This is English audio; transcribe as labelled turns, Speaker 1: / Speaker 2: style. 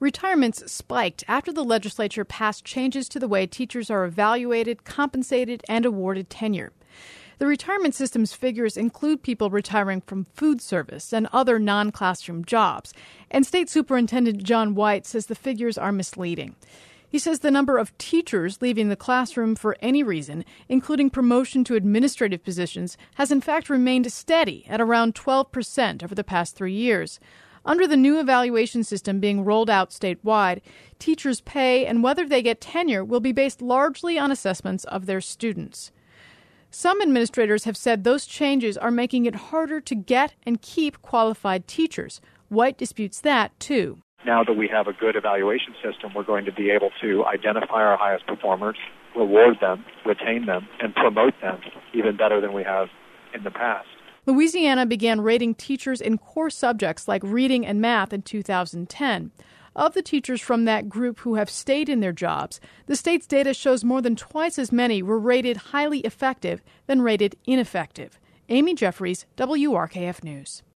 Speaker 1: Retirements spiked after the legislature passed changes to the way teachers are evaluated, compensated, and awarded tenure. The retirement system's figures include people retiring from food service and other non-classroom jobs, and State Superintendent John White says the figures are misleading. He says the number of teachers leaving the classroom for any reason, including promotion to administrative positions, has in fact remained steady at around 12% over the past 3 years. Under the new evaluation system being rolled out statewide, teachers' pay and whether they get tenure will be based largely on assessments of their students. Some administrators have said those changes are making it harder to get and keep qualified teachers. White disputes that, too.
Speaker 2: Now that we have a good evaluation system, we're going to be able to identify our highest performers, reward them, retain them, and promote them even better than we have in the past.
Speaker 1: Louisiana began rating teachers in core subjects like reading and math in 2010. Of the teachers from that group who have stayed in their jobs, the state's data shows more than twice as many were rated highly effective than rated ineffective. Amy Jeffries, WRKF News.